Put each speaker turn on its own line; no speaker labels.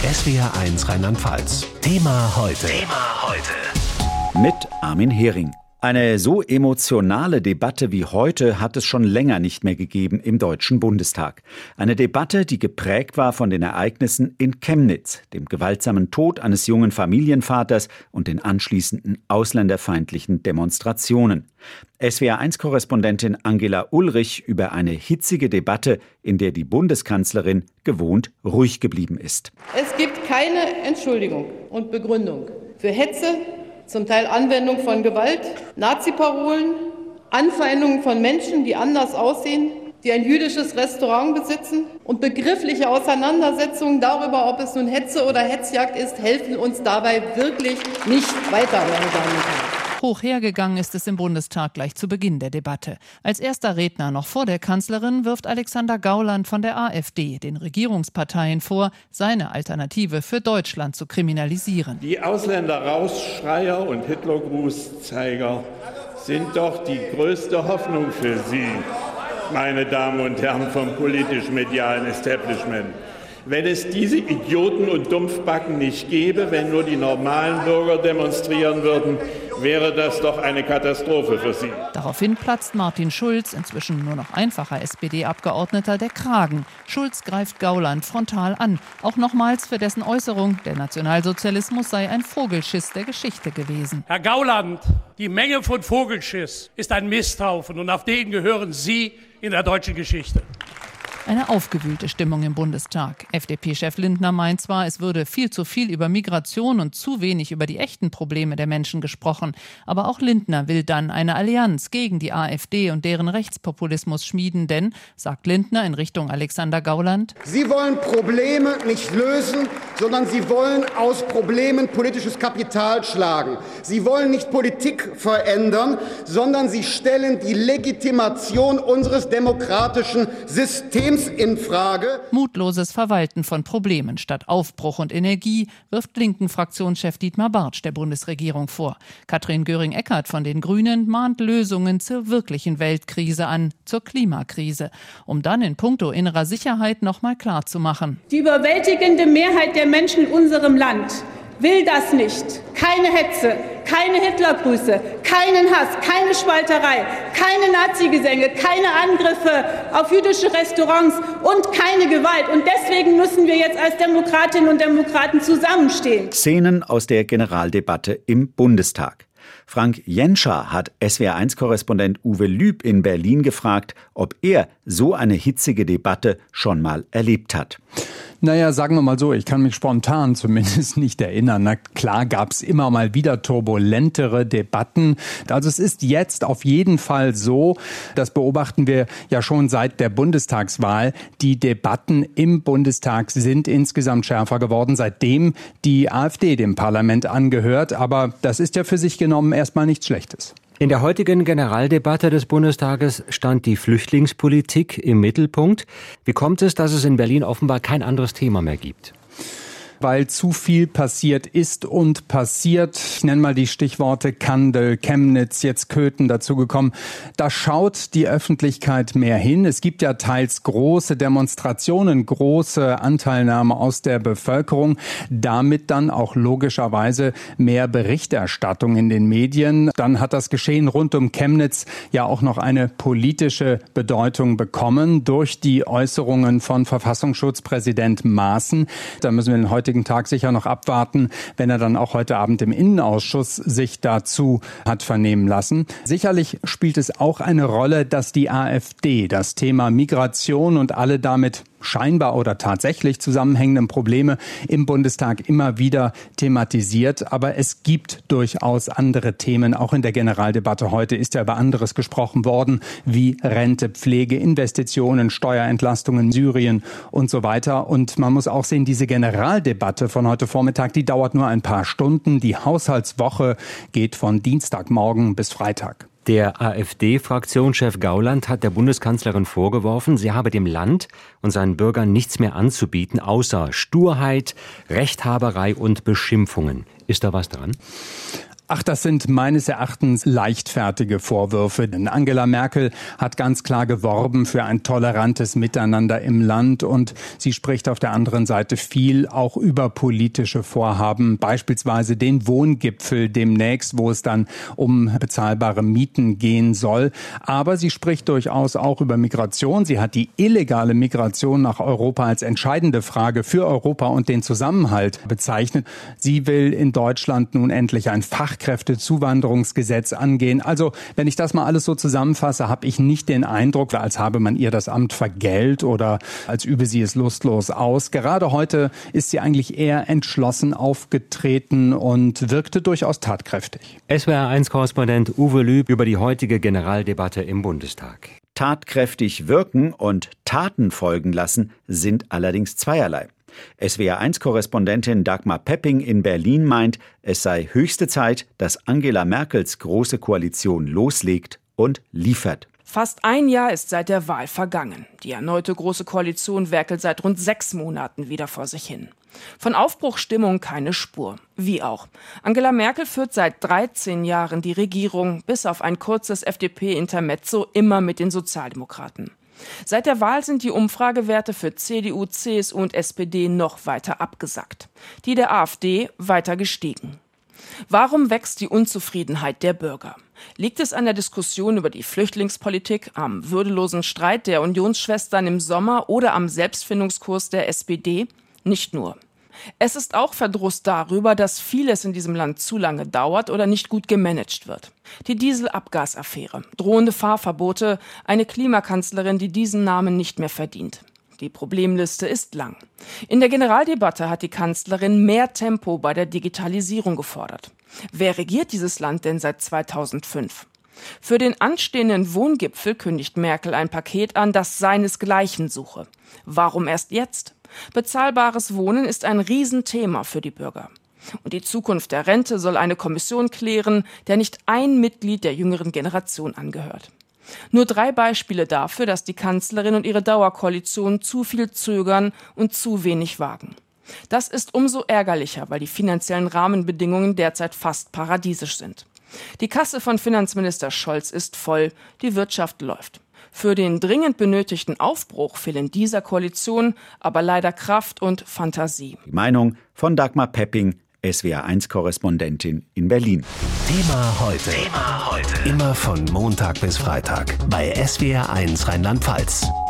SWR1 Rheinland-Pfalz. Thema heute.
Mit Armin Hering. Eine so emotionale Debatte wie heute hat es schon länger nicht mehr gegeben im Deutschen Bundestag. Eine Debatte, die geprägt war von den Ereignissen in Chemnitz, dem gewaltsamen Tod eines jungen Familienvaters und den anschließenden ausländerfeindlichen Demonstrationen. SWR1-Korrespondentin Angela Ulrich über eine hitzige Debatte, in der die Bundeskanzlerin gewohnt ruhig geblieben ist.
Es gibt keine Entschuldigung und Begründung für Hetze, zum Teil Anwendung von Gewalt, Nazi-Parolen, Anfeindungen von Menschen, die anders aussehen, die ein jüdisches Restaurant besitzen und begriffliche Auseinandersetzungen darüber, ob es nun Hetze oder Hetzjagd ist, helfen uns dabei wirklich nicht weiter, meine Damen und Herren.
Hoch hergegangen ist es im Bundestag gleich zu Beginn der Debatte. Als erster Redner noch vor der Kanzlerin wirft Alexander Gauland von der AfD den Regierungsparteien vor, seine Alternative für Deutschland zu kriminalisieren.
Die Ausländer-Rausschreier und Hitlergrußzeiger sind doch die größte Hoffnung für Sie, meine Damen und Herren vom politisch-medialen Establishment. Wenn es diese Idioten und Dumpfbacken nicht gäbe, wenn nur die normalen Bürger demonstrieren würden, wäre das doch eine Katastrophe für Sie.
Daraufhin platzt Martin Schulz, inzwischen nur noch einfacher SPD-Abgeordneter, der Kragen. Schulz greift Gauland frontal an, auch nochmals für dessen Äußerung, der Nationalsozialismus sei ein Vogelschiss der Geschichte gewesen.
Herr Gauland, die Menge von Vogelschiss ist ein Misthaufen und auf den gehören Sie in der deutschen Geschichte.
Eine aufgewühlte Stimmung im Bundestag. FDP-Chef Lindner meint zwar, es würde viel zu viel über Migration und zu wenig über die echten Probleme der Menschen gesprochen. Aber auch Lindner will dann eine Allianz gegen die AfD und deren Rechtspopulismus schmieden. Denn, sagt Lindner in Richtung Alexander Gauland,
Sie wollen Probleme nicht lösen, sondern Sie wollen aus Problemen politisches Kapital schlagen. Sie wollen nicht Politik verändern, sondern Sie stellen die Legitimation unseres demokratischen Systems in Frage.
Mutloses Verwalten von Problemen statt Aufbruch und Energie wirft linken Fraktionschef Dietmar Bartsch der Bundesregierung vor. Katrin Göring-Eckardt von den Grünen mahnt Lösungen zur wirklichen Weltkrise an, zur Klimakrise, um dann in puncto innerer Sicherheit noch mal klar zu machen.
Die überwältigende Mehrheit der Menschen in unserem Land will das nicht. Keine Hetze, keine Hitlergrüße, keinen Hass, keine Spalterei, keine Nazi-Gesänge, keine Angriffe auf jüdische Restaurants und keine Gewalt. Und deswegen müssen wir jetzt als Demokratinnen und Demokraten zusammenstehen.
Szenen aus der Generaldebatte im Bundestag. Frank Jenscher hat SWR1-Korrespondent Uwe Lüb in Berlin gefragt, ob er so eine hitzige Debatte schon mal erlebt hat.
Naja, sagen wir mal so, ich kann mich spontan zumindest nicht erinnern. Na klar gab's immer mal wieder turbulentere Debatten. Also es ist jetzt auf jeden Fall so, das beobachten wir ja schon seit der Bundestagswahl, die Debatten im Bundestag sind insgesamt schärfer geworden, seitdem die AfD dem Parlament angehört. Aber das ist ja für sich genommen erstmal nichts Schlechtes.
In der heutigen Generaldebatte des Bundestages stand die Flüchtlingspolitik im Mittelpunkt. Wie kommt es, dass es in Berlin offenbar kein anderes Thema mehr gibt?
Weil zu viel passiert ist und passiert. Ich nenne mal die Stichworte Kandel, Chemnitz, jetzt Köthen dazugekommen. Da schaut die Öffentlichkeit mehr hin. Es gibt ja teils große Demonstrationen, große Anteilnahme aus der Bevölkerung. Damit dann auch logischerweise mehr Berichterstattung in den Medien. Dann hat das Geschehen rund um Chemnitz ja auch noch eine politische Bedeutung bekommen durch die Äußerungen von Verfassungsschutzpräsident Maaßen. Da müssen wir den heutigen Tag sicher noch abwarten, wenn er dann auch heute Abend im Innenausschuss sich dazu hat vernehmen lassen. Sicherlich spielt es auch eine Rolle, dass die AfD das Thema Migration und alle damit scheinbar oder tatsächlich zusammenhängenden Probleme im Bundestag immer wieder thematisiert. Aber es gibt durchaus andere Themen. Auch in der Generaldebatte heute ist ja über anderes gesprochen worden, wie Rente, Pflege, Investitionen, Steuerentlastungen, Syrien und so weiter. Und man muss auch sehen, diese Generaldebatte von heute Vormittag, die dauert nur ein paar Stunden. Die Haushaltswoche geht von Dienstagmorgen bis Freitag.
Der AfD-Fraktionschef Gauland hat der Bundeskanzlerin vorgeworfen, sie habe dem Land und seinen Bürgern nichts mehr anzubieten, außer Sturheit, Rechthaberei und Beschimpfungen. Ist da was dran?
Ach, das sind meines Erachtens leichtfertige Vorwürfe. Denn Angela Merkel hat ganz klar geworben für ein tolerantes Miteinander im Land und sie spricht auf der anderen Seite viel auch über politische Vorhaben, beispielsweise den Wohngipfel demnächst, wo es dann um bezahlbare Mieten gehen soll. Aber sie spricht durchaus auch über Migration. Sie hat die illegale Migration nach Europa als entscheidende Frage für Europa und den Zusammenhalt bezeichnet. Sie will in Deutschland nun endlich ein Fachkräftezuwanderungsgesetz angehen. Also, wenn ich das mal alles so zusammenfasse, habe ich nicht den Eindruck, als habe man ihr das Amt vergällt oder als übe sie es lustlos aus. Gerade heute ist sie eigentlich eher entschlossen aufgetreten und wirkte durchaus tatkräftig.
SWR1-Korrespondent Uwe Lüb über die heutige Generaldebatte im Bundestag.
Tatkräftig wirken und Taten folgen lassen sind allerdings zweierlei. SWR1-Korrespondentin Dagmar Pepping in Berlin meint, es sei höchste Zeit, dass Angela Merkels Große Koalition loslegt und liefert.
Fast ein Jahr ist seit der Wahl vergangen. Die erneute Große Koalition werkelt seit rund 6 Monaten wieder vor sich hin. Von Aufbruchsstimmung keine Spur. Wie auch. Angela Merkel führt seit 13 Jahren die Regierung, bis auf ein kurzes FDP-Intermezzo, immer mit den Sozialdemokraten. Seit der Wahl sind die Umfragewerte für CDU, CSU und SPD noch weiter abgesackt. Die der AfD weiter gestiegen. Warum wächst die Unzufriedenheit der Bürger? Liegt es an der Diskussion über die Flüchtlingspolitik, am würdelosen Streit der Unionsschwestern im Sommer oder am Selbstfindungskurs der SPD? Nicht nur. Es ist auch Verdruss darüber, dass vieles in diesem Land zu lange dauert oder nicht gut gemanagt wird. Die Dieselabgasaffäre, drohende Fahrverbote, eine Klimakanzlerin, die diesen Namen nicht mehr verdient. Die Problemliste ist lang. In der Generaldebatte hat die Kanzlerin mehr Tempo bei der Digitalisierung gefordert. Wer regiert dieses Land denn seit 2005? Für den anstehenden Wohngipfel kündigt Merkel ein Paket an, das seinesgleichen suche. Warum erst jetzt? Bezahlbares Wohnen ist ein Riesenthema für die Bürger. Und die Zukunft der Rente soll eine Kommission klären, der nicht ein Mitglied der jüngeren Generation angehört. Nur 3 Beispiele dafür, dass die Kanzlerin und ihre Dauerkoalition zu viel zögern und zu wenig wagen. Das ist umso ärgerlicher, weil die finanziellen Rahmenbedingungen derzeit fast paradiesisch sind. Die Kasse von Finanzminister Scholz ist voll, die Wirtschaft läuft. Für den dringend benötigten Aufbruch fehlen dieser Koalition aber leider Kraft und Fantasie.
Die Meinung von Dagmar Pepping, SWR1-Korrespondentin in Berlin.
Thema heute. Immer von Montag bis Freitag bei SWR1 Rheinland-Pfalz.